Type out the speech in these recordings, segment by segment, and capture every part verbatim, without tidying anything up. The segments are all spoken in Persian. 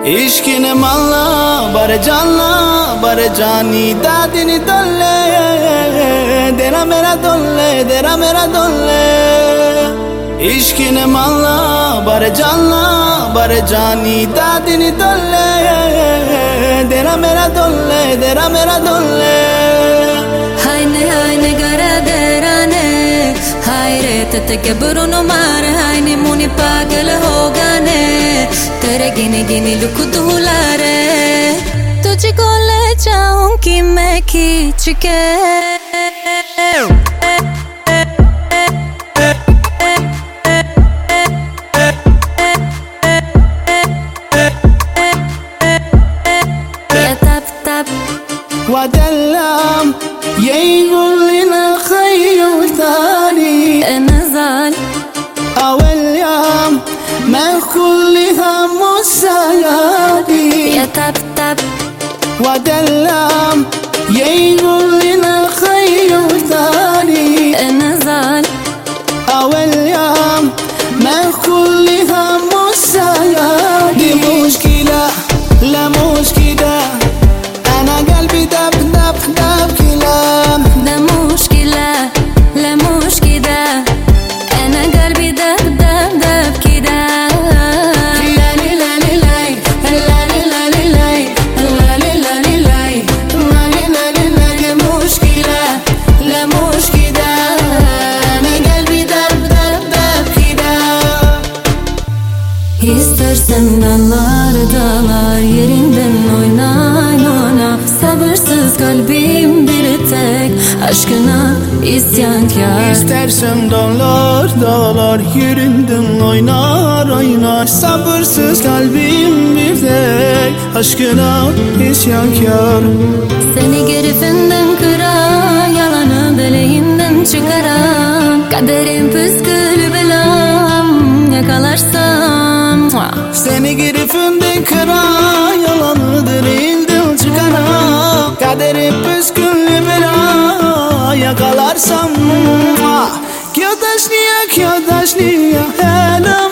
इश्क ने माला बर जानला बर जानी दादिनी दोले तेरा मेरा दोले तेरा मेरा दोले इश्क ने माला बर जानला बर जानी दादिनी दोले तेरा मेरा दोले तेरा मेरा दोले हाय ने हाय ने गरा देराने हाय रे ततकबरू नो मार हाय ने मुनी पागल हो गाने तेरे गिने गिने लुक दूला रे तुझको ले जाऊंगी मैं खींच के ودلم يقول لنا خير ثاني انا زال اول يوم ما كلها مسايادي يا تب تب ودلم يقول لنا خير ثاني انا زال اول يوم ما كلها مسايادي مشكلة لا مشكلة أنا قلبي دب دب دب كلام ده مشكلة لا مشكلة أنا قلبي دب دب دب كده لا لا لا لا لا لا لا لا لا لا لا لا لا مشكلة لا مشكلة أنا قلبي دب دب دب كده İstersen dağlar dağlar yerinden oynay oyna sabırsız kalbim bir tek aşkına isyankar İstersen dağlar dağlar yerinden oynar oynar sabırsız kalbim bir tek aşkına isyankar Seni gerifinden kıran yalanı beleğinden çıkaran kaderim püskül belam yakalarsam Seni gerifinden kıran yalanıdır ilden çıkaran kaderi püsküllü bela yakalarsam Kyodaşniya kyodaşniya helam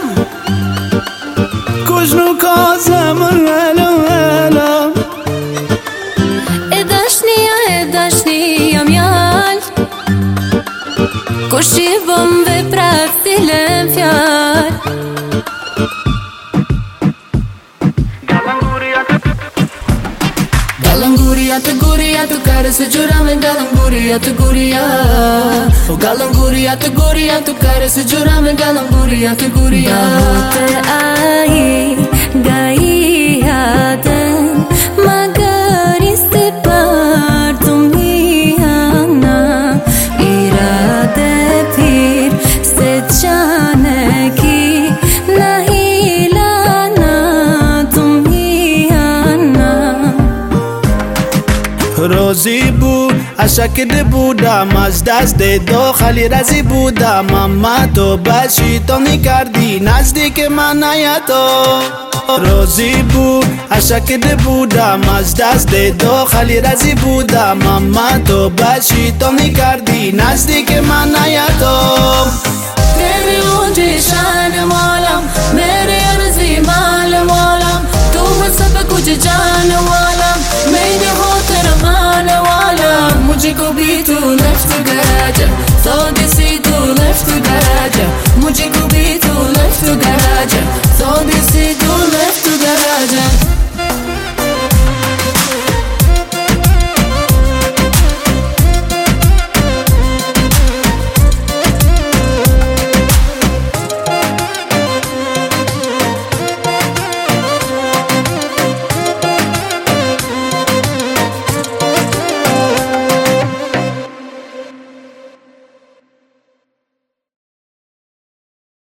Kujnu kazamın helam helam Edaşniya edaşniyam yal Koşivam ve pravsilem fjal Galanguria tu guria tu cara se jurame galanguria tu guria O galanguria tu guria tu cara se jurame galanguria tu guria Bahut aayi gayi yaaden magar isse par tum hi aana irade phir se jaane ki nahi lana tum hi aana روزی بود اشکده بودم از دست دو خالی رزی بودم اما تو باشی تو نکردی نزدیک من نیا تو روزی بود اشکده بودم از دست دو خالی رزی بودم اما تو باشی تو نکردی نزدیک من نیا تو तेरे मुझे शान वालम मेरे अर्जी माल वालम तू है सब कुछ जान वालम मैंने हो तेरा मान वाला मुझको भी तू नष्ट कर